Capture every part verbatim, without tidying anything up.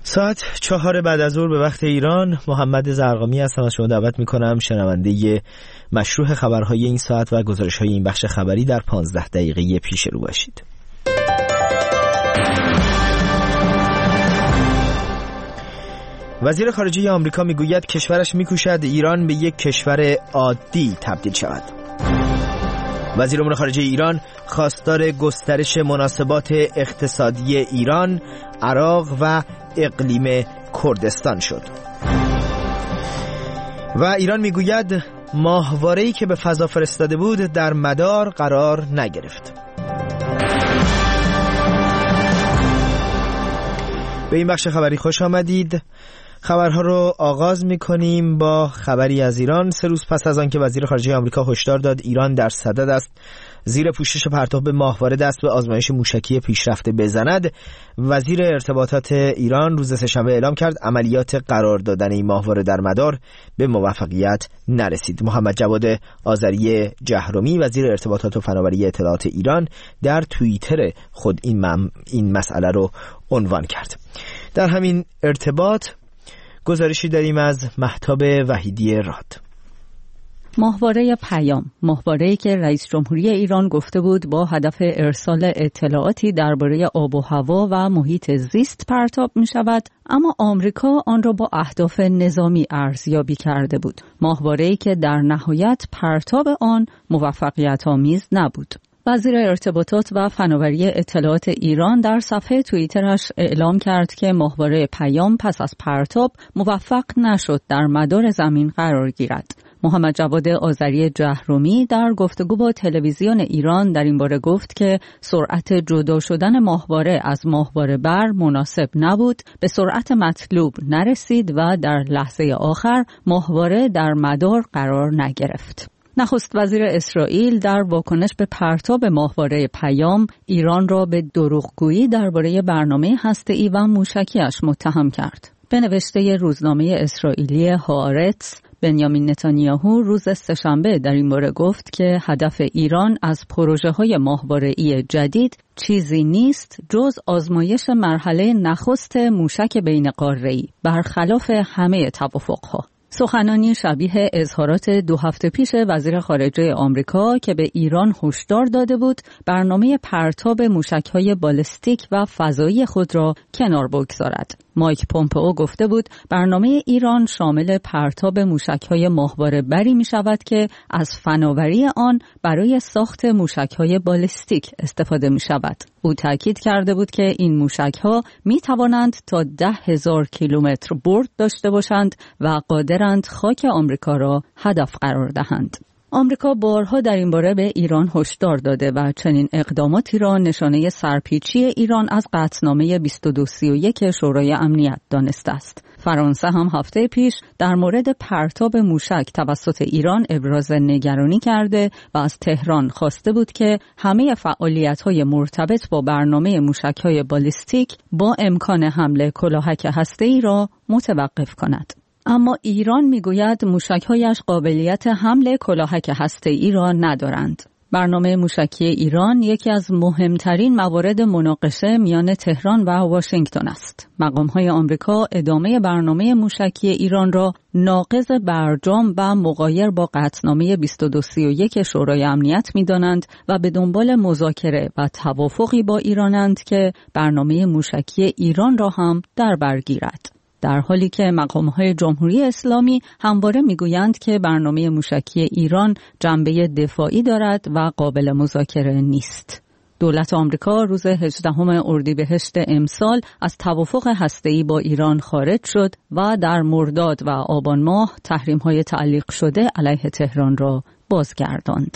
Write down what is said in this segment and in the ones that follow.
ساعت چهار بعد از ظهر به وقت ایران. محمد زرقامی هستم، از شما دعوت میکنم شنونده مشروع خبرهای این ساعت و گزارش‌های این بخش خبری در پانزده دقیقه پیش رو باشید. وزیر خارجه آمریکا میگوید کشورش میکوشد ایران به یک کشور عادی تبدیل شود. وزیر امور خارجه ایران خواستار گسترش مناسبات اقتصادی ایران، عراق و اقلیم کردستان شد. و ایران میگوید ماهواره‌ای که به فضا فرستاده بود در مدار قرار نگرفت. به این بخش خبری خوش آمدید. خبرها رو آغاز می‌کنیم با خبری از ایران. سه روز پس از آن که وزیر خارجه آمریکا هشدار داد ایران در صدد است زیر پوشش پرتاب ماهواره دست به آزمایش موشکی پیشرفته بزند، وزیر ارتباطات ایران روز سه‌شنبه اعلام کرد عملیات قرار دادن این ماهواره در مدار به موفقیت نرسید. محمد جواد آذری جهرمی وزیر ارتباطات و فناوری اطلاعات ایران در توییتر خود این, مم... این مسئله رو عنوان کرد. در همین ارتباط گزارشی داریم از مهتاب وحیدی راد. ماهواره پیام، ماهواره‌ای که رئیس جمهوری ایران گفته بود با هدف ارسال اطلاعاتی درباره آب و هوا و محیط زیست پرتاب می شود، اما آمریکا آن را با اهداف نظامی ارزیابی کرده بود. ماهواره‌ای که در نهایت پرتاب آن موفقیت آمیز نبود. وزیر ارتباطات و فناوری اطلاعات ایران در صفحه توییترش اعلام کرد که ماهواره پیام پس از پرتاب موفق نشد در مدار زمین قرار گیرد. محمد جواد آذری جهرمی در گفتگو با تلویزیون ایران در این باره گفت که سرعت جدا شدن ماهواره از ماهواره بر مناسب نبود، به سرعت مطلوب نرسید و در لحظه آخر ماهواره در مدار قرار نگرفت. نخست وزیر اسرائیل در واکنش به پرتاب ماهواره پیام ایران را به دروغگویی درباره برنامه هسته‌ای و موشکیش متهم کرد. به نوشته روزنامه اسرائیلی هآرتس، بنیامین نتانیاهو روز سه‌شنبه در این باره گفت که هدف ایران از پروژه‌های ماهواره‌ای جدید چیزی نیست جز آزمایش مرحله نخست موشک بین‌قاره‌ای، برخلاف همه توافق‌ها. سخنانی شبیه اظهارات دو هفته پیش وزیر خارجه آمریکا که به ایران هشدار داده بود برنامه پرتاب موشک‌های بالستیک و فضایی خود را کنار بگذارد. مایک پومپئو گفته بود برنامه ایران شامل پرتاب موشک‌های ماهواره بری می شود که از فناوری آن برای ساخت موشک‌های بالستیک استفاده می شود. او تاکید کرده بود که این موشک‌ها می توانند تا ده هزار کیلومتر برد داشته باشند و قادرند خاک آمریکا را هدف قرار دهند. آمریکا بارها در این باره به ایران هشدار داده و چنین اقداماتی را نشانه سرپیچی ایران از قطعنامه بیست و دو سی و یک شورای امنیت دانسته است. فرانسه هم هفته پیش در مورد پرتاب موشک توسط ایران ابراز نگرانی کرده و از تهران خواسته بود که همه فعالیت‌های مرتبط با برنامه موشک‌های بالستیک با امکان حمله کلاهک هسته‌ای را متوقف کند. اما ایران میگوید موشک‌هایش قابلیت حمل کلاهک هسته‌ای را ندارند. برنامه موشکی ایران یکی از مهمترین موارد مناقشه میان تهران و واشنگتن است. مقام‌های آمریکا ادامه برنامه موشکی ایران را ناقض برجام و مغایر با قطعنامه بیست و دو سی و یک شورای امنیت می‌دانند و به دنبال مذاکره و توافقی با ایرانند که برنامه موشکی ایران را هم در بر گیرد. در حالی که مقام‌های جمهوری اسلامی همواره میگویند که برنامه موشکی ایران جنبه دفاعی دارد و قابل مذاکره نیست. دولت آمریکا روز هجدهم اردیبهشت امسال از توافق هسته‌ای با ایران خارج شد و در مرداد و آبان ماه تحریم‌های تعلیق شده علیه تهران را بازگرداند.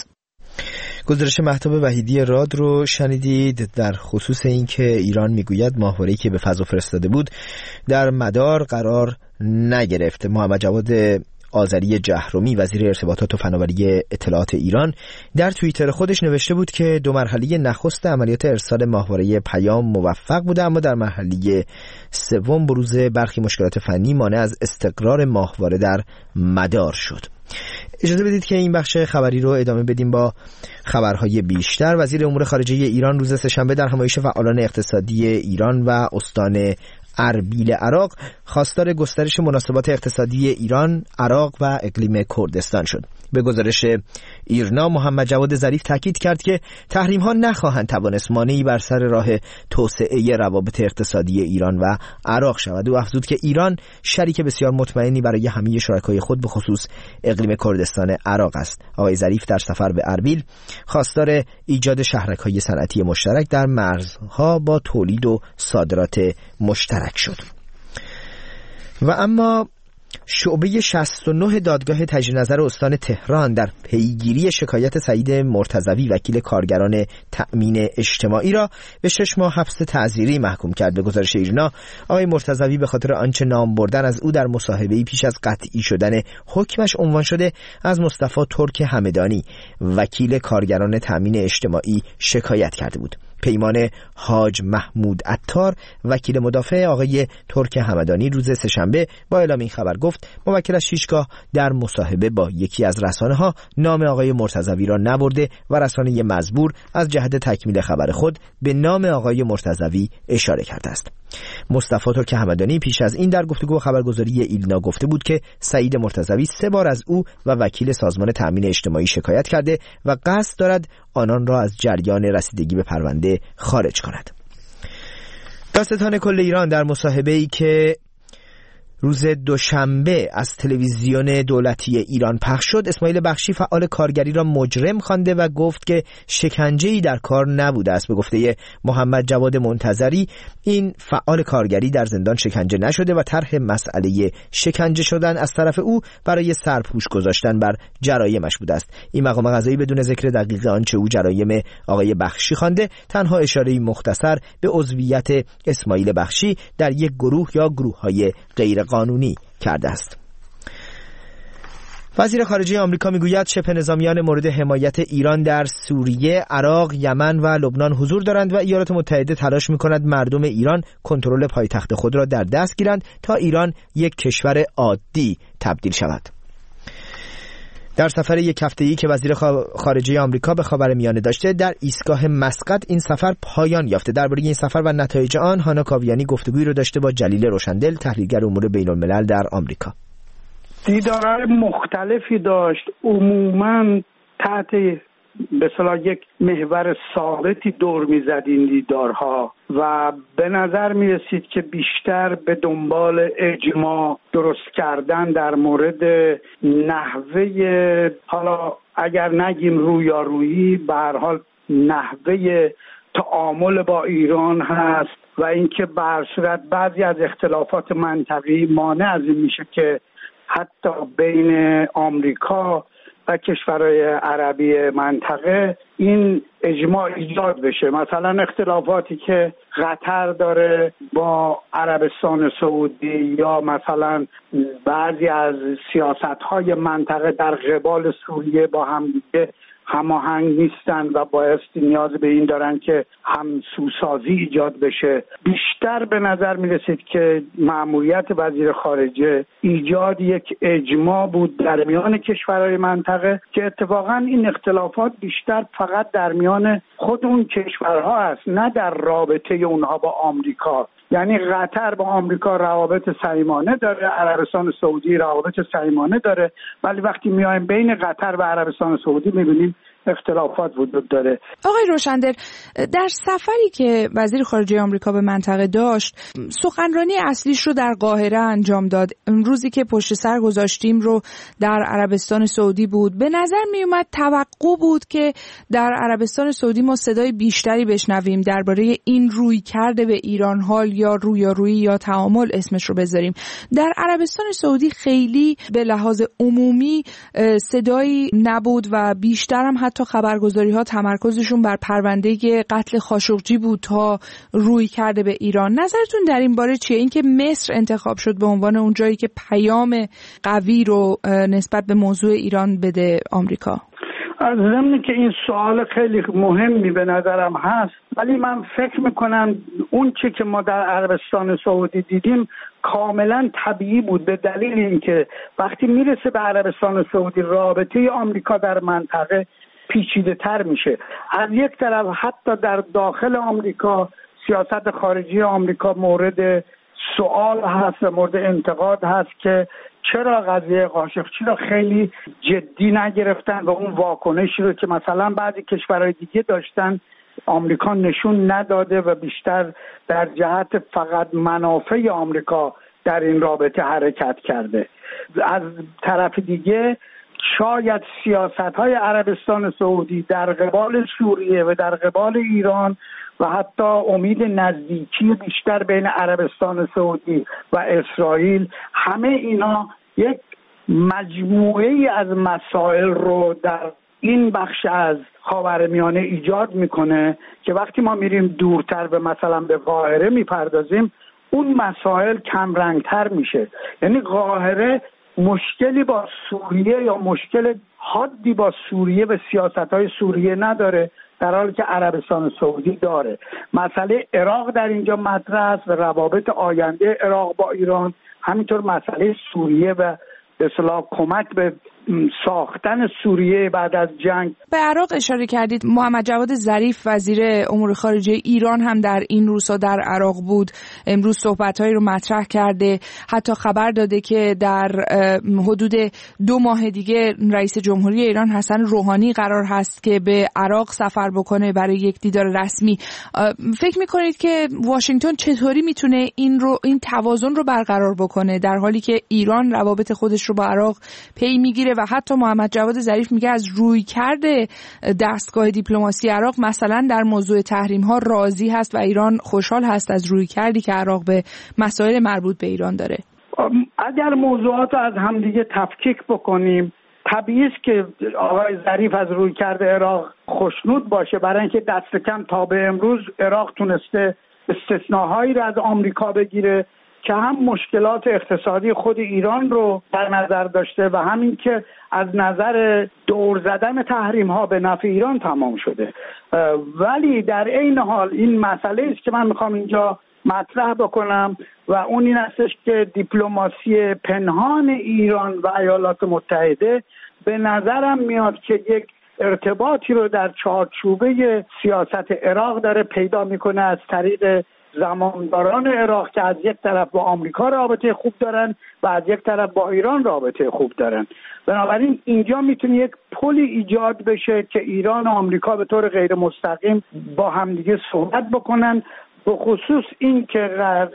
گزارش مهتاب وحیدی راد رو شنیدید در خصوص این که ایران میگوید ماهواره‌ای که به فضا فرستاده بود در مدار قرار نگرفت. محمد جواد آذری جهرمی وزیر ارتباطات و فناوری اطلاعات ایران در توییتر خودش نوشته بود که دو مرحله نخست عملیات ارسال ماهواره پیام موفق بوده، اما در مرحله سوم بروز برخی مشکلات فنی مانع از استقرار ماهواره در مدار شد. اجازه بدید که این بخش خبری رو ادامه بدیم با خبرهای بیشتر. وزیر امور خارجه ایران روز سه‌شنبه در همایش فعالان اقتصادی ایران و استان اربیل عراق خواستار گسترش مناسبات اقتصادی ایران، عراق و اقلیم کردستان شد. به گزارش ایرنا، محمد جواد ظریف تاکید کرد که تحریم‌ها نخواهند توانست مانعی بر سر راه توسعه روابط اقتصادی ایران و عراق شود. او افزود که ایران شریک بسیار مطمئنی برای همه شرکای خود به خصوص اقلیم کردستان عراق است. آقای ظریف در سفر به اربیل خواستار ایجاد شهرک‌های صنعتی مشترک در مرزها با تولید و صادرات مشترک شد. و اما شعبه شصت و نه دادگاه تجدید نظر استان تهران در پیگیری شکایت سعید مرتضوی وکیل کارگران تأمین اجتماعی را به شش ماه حبس تعزیری محکوم کرد. به گزارش ایرنا، آقای مرتضوی به خاطر آنچه نام بردن از او در مصاحبه‌ای پیش از قطعی شدن حکمش عنوان شده از مصطفی ترک همدانی وکیل کارگران تأمین اجتماعی شکایت کرده بود. پیمان حاج محمود عطار وکیل مدافع آقای ترک همدانی روز سه‌شنبه با اعلام این خبر گفت موکلش هیچگاه در مصاحبه با یکی از رسانه‌ها نام آقای مرتضوی را نبرده و رسانه مزبور از جهت تکمیل خبر خود به نام آقای مرتضوی اشاره کرده است. مصطفی ترک همدانی پیش از این در گفتگو خبرگزاری ایلنا گفته بود که سعید مرتضوی سه بار از او و وکیل سازمان تأمین اجتماعی شکایت کرده و قصد دارد آنان را از جریان رسیدگی به پرونده خارج کند. دادستان کل ایران در مصاحبه‌ای که روز دوشنبه از تلویزیون دولتی ایران پخش شد، اسماعیل بخشی فعال کارگری را مجرم خوانده و گفت که شکنجه‌ای در کار نبوده است. به گفته محمد جواد منتظری، این فعال کارگری در زندان شکنجه نشده و طرح مسئله شکنجه شدن از طرف او برای سرپوش گذاشتن بر جرایمش بوده است. این مقام قضایی بدون ذکر دقیق آنچه او جرایم آقای بخشی خوانده، تنها اشاره‌ای مختصر به عضویت اسماعیل بخشی در یک گروه یا گروه‌های غیر قانونی کرده است. وزیر خارجه آمریکا میگوید شبه نظامیان مورد حمایت ایران در سوریه، عراق، یمن و لبنان حضور دارند و ایالات متحده تلاش می‌کند مردم ایران کنترل پایتخت خود را در دست گیرند تا ایران یک کشور عادی تبدیل شود. در سفر یک هفته‌ای که وزیر خارجه آمریکا به خاورمیانه داشته در ایستگاه مسقط این سفر پایان یافته. درباره این سفر و نتایج آن هانا کاویانی گفتگویی رو داشته با جلیل روشندل، تحلیلگر امور بین‌الملل در آمریکا. دیدارهای مختلفی داشت، عموماً تحت به اصطلاح یک محور ثابتی دور می‌زد این دیدارها و به نظر می‌رسید که بیشتر به دنبال اجماع درست کردن در مورد نحوه، حالا اگر نگیم رویارویی، به هر حال نحوه تعامل با ایران هست و اینکه به هر صورت بعضی از اختلافات منطقی مانع از این میشه که حتی بین آمریکا و کشورهای عربی منطقه این اجماع ایجاد بشه. مثلا اختلافاتی که قطر داره با عربستان سعودی یا مثلا بعضی از سیاست‌های منطقه در قبال سوریه با هم دیگه هماهنگ نیستن و بایستی نیاز به این دارن که همسوسازی ایجاد بشه. بیشتر به نظر می رسید که مأموریت وزیر خارجه ایجاد یک اجماع بود در میان کشورهای منطقه که اتفاقا این اختلافات بیشتر فقط در میان خود اون کشورها است، نه در رابطه اونها با آمریکا. یعنی قطر با آمریکا روابط صمیمانه داره، عربستان سعودی روابط صمیمانه داره، ولی وقتی میایم بین قطر و عربستان سعودی میبینیم اختلافات وجود داره. آقای روشندل، در سفری که وزیر خارجه آمریکا به منطقه داشت، سخنرانی اصلیش رو در قاهره انجام داد. روزی که پشت سر گذاشتیم رو در عربستان سعودی بود. به نظر می اومد توقع بود که در عربستان سعودی ما صدای بیشتری بشنویم درباره این روی کرده به ایران، حال یا رویارویی یا تعامل اسمش رو بذاریم. در عربستان سعودی خیلی به لحاظ عمومی صدایی نبود و بیشتر هم حتی خبرگزاری ها تمرکزشون بر پرونده قتل خاشقجی بود تا روی کرده به ایران. نظرتون در این باره چیه؟ اینکه مصر انتخاب شد به عنوان اون جایی که پیام قوی رو نسبت به موضوع ایران بده آمریکا. از ضمن که این سوال خیلی مهمی به نظرم هست، ولی من فکر میکنم اون چی که ما در عربستان سعودی دیدیم کاملا طبیعی بود، به دلیل اینکه وقتی میرسه به عربستان سعودی رابطه آمریکا در منطقه پیچیده تر میشه. از یک طرف حتی در داخل آمریکا سیاست خارجی آمریکا مورد سوال هست و مورد انتقاد هست که چرا قضیه قاشقچی رو خیلی جدی نگرفتن و اون واکنشی رو که مثلا بعضی کشورهای دیگه داشتن آمریکا نشون نداده و بیشتر در جهت فقط منافع آمریکا در این رابطه حرکت کرده. از طرف دیگه شاید سیاست‌های عربستان سعودی در قبال سوریه و در قبال ایران و حتی امید نزدیکی بیشتر بین عربستان سعودی و اسرائیل، همه اینا یک مجموعه از مسائل رو در این بخش از خاورمیانه ایجاد میکنه که وقتی ما میریم دورتر به مثلا به قاهره میپردازیم اون مسائل کم رنگتر میشه. یعنی قاهره مشکلی با سوریه یا مشکل حادی با سوریه و سیاست‌های سوریه نداره، در حالی که عربستان سعودی داره. مسئله عراق در اینجا مطرح است و روابط آینده عراق با ایران، همینطور مسئله سوریه و به اصطلاح کمک به ساختن سوریه بعد از جنگ. به عراق اشاره کردید. محمد جواد ظریف وزیر امور خارجه ایران هم در این روزها در عراق بود. امروز صحبت‌هایی رو مطرح کرده، حتی خبر داده که در حدود دو ماه دیگه رئیس جمهوری ایران حسن روحانی قرار هست که به عراق سفر بکنه برای یک دیدار رسمی. فکر می‌کنید که واشنگتن چطوری میتونه این رو این توازن رو برقرار بکنه در حالی که ایران روابط خودش رو با عراق پی میگیره و حتی محمد جواد ظریف میگه از روی کرده دستگاه دیپلماسی عراق مثلا در موضوع تحریم ها راضی هست و ایران خوشحال هست از روی کردی که عراق به مسائل مربوط به ایران داره؟ اگر موضوعات رو از همدیگه تفکیک بکنیم، طبیعی است که آقای ظریف از روی کرده عراق خوشنود باشه، برای اینکه دست کم تا به امروز عراق تونسته استثناهایی رو از آمریکا بگیره که هم مشکلات اقتصادی خود ایران رو در نظر داشته و همین که از نظر دور زدن تحریم ها به نفع ایران تمام شده. ولی در عین حال این مسئله است که من میخوام اینجا مطرح بکنم و اون این استش که دیپلماسی پنهان ایران و ایالات متحده به نظرم میاد که یک ارتباطی رو در چارچوبه سیاست عراق داره پیدا میکنه از طریق زمامداران عراق که از یک طرف با آمریکا رابطه خوب دارن و از یک طرف با ایران رابطه خوب دارن. بنابراین اینجا میتونه یک پلی ایجاد بشه که ایران و آمریکا به طور غیر مستقیم با همدیگه صحبت بکنن، به خصوص این که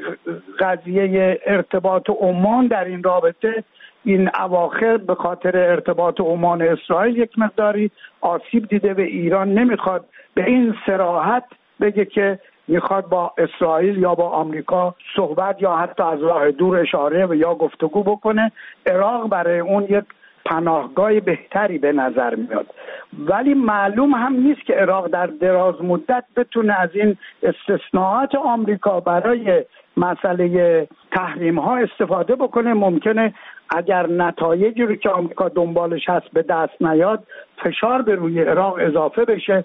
قضیه ارتباط عمان در این رابطه این اواخر به خاطر ارتباط عمان اسرائیل یک مقداری آسیب دیده و ایران نمیخواد به این صراحت بگه که میخواد با اسرائیل یا با آمریکا صحبت یا حتی از راه دور اشاره و یا گفتگو بکنه. عراق برای اون یک پناهگاه بهتری به نظر میاد، ولی معلوم هم نیست که عراق در دراز مدت بتونه از این استثناءات آمریکا برای مسئله تحریم ها استفاده بکنه. ممکنه اگر نتایجی رو که آمریکا دنبالش هست به دست نیاد، فشار به روی عراق اضافه بشه.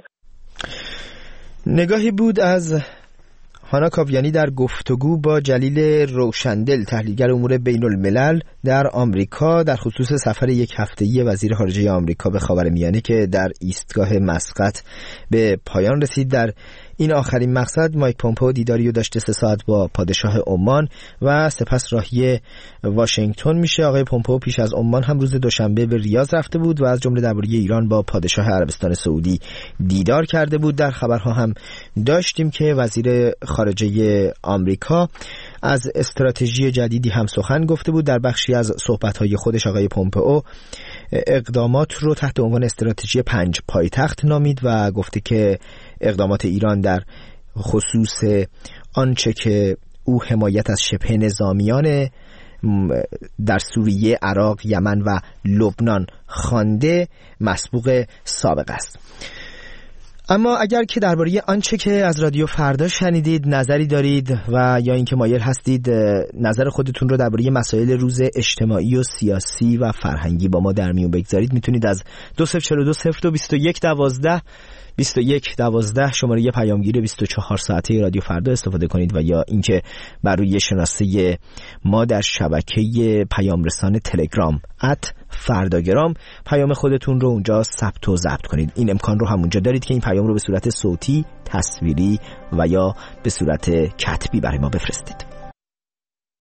نگاهی بود از هانا کاویانی در گفتگو با جلیل روشندل، تحلیلگر امور بین الملل در آمریکا، در خصوص سفر یک هفته‌ای وزیر خارجه آمریکا به خاورمیانه که در ایستگاه مسقط به پایان رسید. در این آخرین مقصد مایک پومپئو دیداری رو داشته سه ساعت با پادشاه عمان و سپس راهی واشنگتن میشه. آقای پومپئو پیش از عمان هم روز دوشنبه به ریاض رفته بود و از جمله درباره ایران با پادشاه عربستان سعودی دیدار کرده بود. در خبرها هم داشتیم که وزیر خارجه آمریکا از استراتژی جدیدی هم سخن گفته بود. در بخشی از صحبت‌های خودش آقای پومپئو اقدامات رو تحت عنوان استراتژی پنج پایتخت نامید و گفته که اقدامات ایران در خصوص آنچه که او حمایت از شبه نظامیان در سوریه، عراق، یمن و لبنان خوانده مسبوق سابق است. اما اگر که درباره آنچه که از رادیو فردا شنیدید نظری دارید و یا اینکه مایل هستید نظر خودتون رو درباره مسائل روز اجتماعی و سیاسی و فرهنگی با ما در میون بگذارید، میتونید از دو صفر چهار دو صفر دو بیست و یک دوازده بیست و یک دوازده شماره پیامگیر بیست و چهار ساعته رادیو فردا استفاده کنید و یا اینکه بر روی شناسه ما در شبکه پیام رسان تلگرام ات فرداگرام پیام خودتون رو اونجا ثبت و ضبط کنید. این امکان رو هم اونجا دارید که این پیام رو به صورت صوتی، تصویری و یا به صورت کتبی برای ما بفرستید.